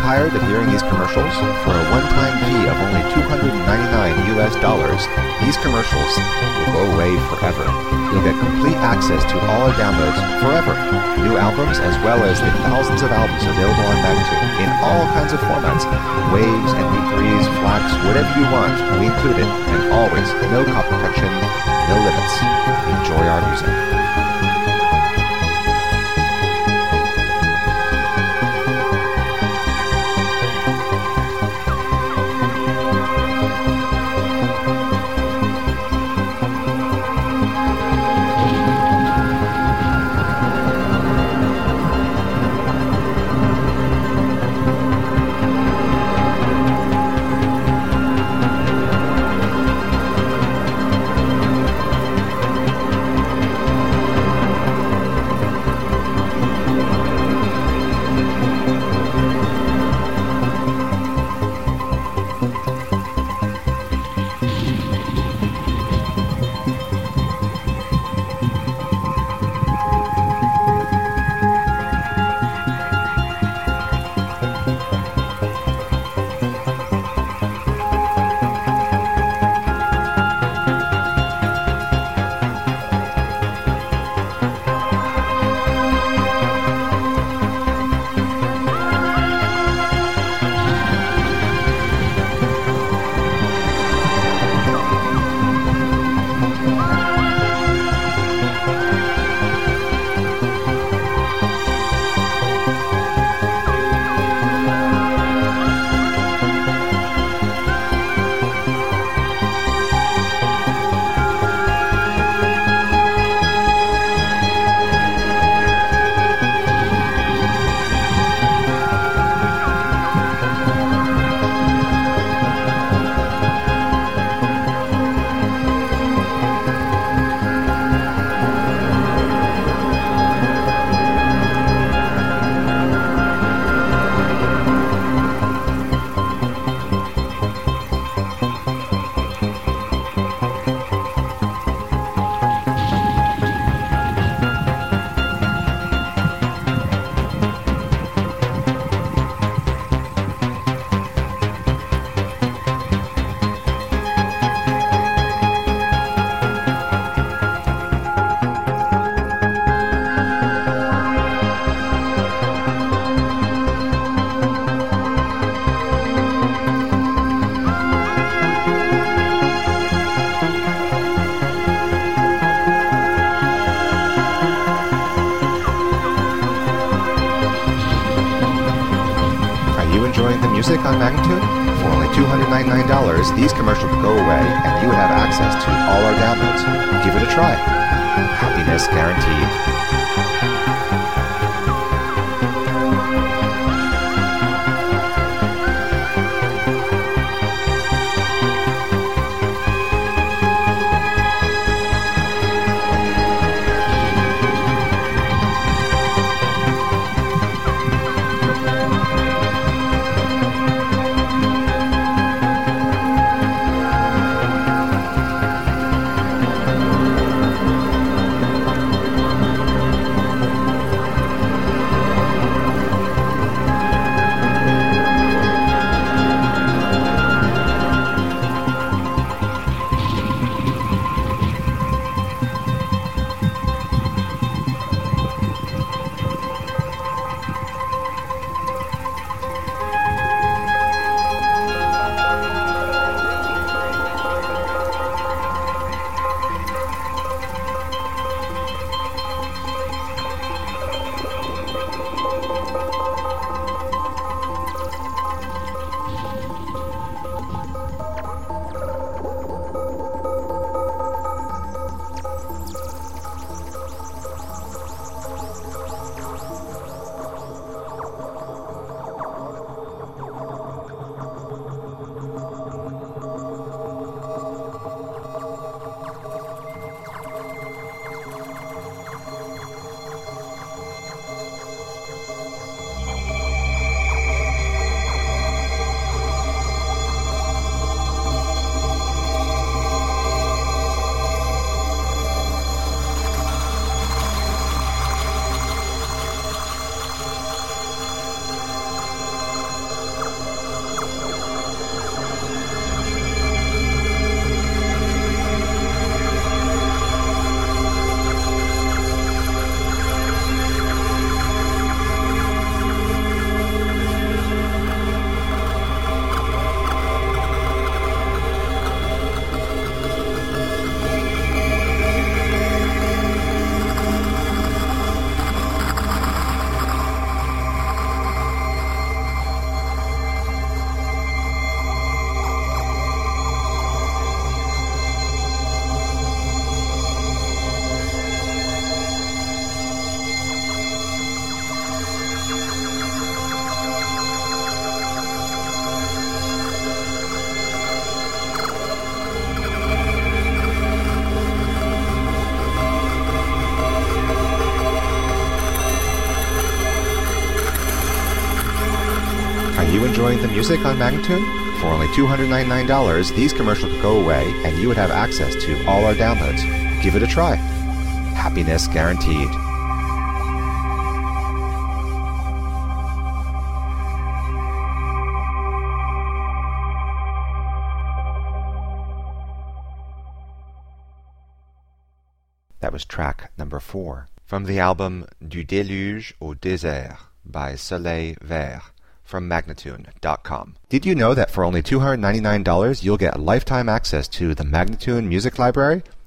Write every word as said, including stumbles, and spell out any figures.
tired of hearing these commercials? For a one-time fee of only two hundred ninety-nine U S dollars, these commercials will go away forever. You'll get complete access to all our downloads forever. New albums as well as the thousands of albums available on Magnitude in all kinds of formats. Waves, M P threes, FLACs, whatever you want, we include it. And always, no copy protection, no limits. Enjoy our music. Music on Magnitude? For only two hundred ninety-nine dollars, these commercials would go away and you would have access to all our downloads. Give it a try. Happiness guaranteed. Are you enjoying the music on Magnatune? For only two hundred ninety-nine dollars, these commercials could go away and you would have access to all our downloads. Give it a try. Happiness guaranteed. That was track number four from the album Du Déluge au Désert by Soleil Vert from Magnatune dot com. Did you know that for only two hundred ninety-nine dollars you'll get lifetime access to the Magnatune Music Library?